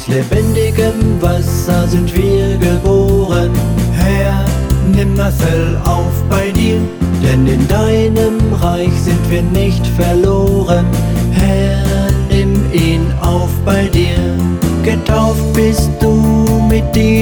Aus lebendigem Wasser sind wir geboren. Herr, nimm Marcel auf bei dir, denn in deinem Reich sind wir nicht verloren. Herr, nimm ihn auf bei dir. Getauft bist du mit dir.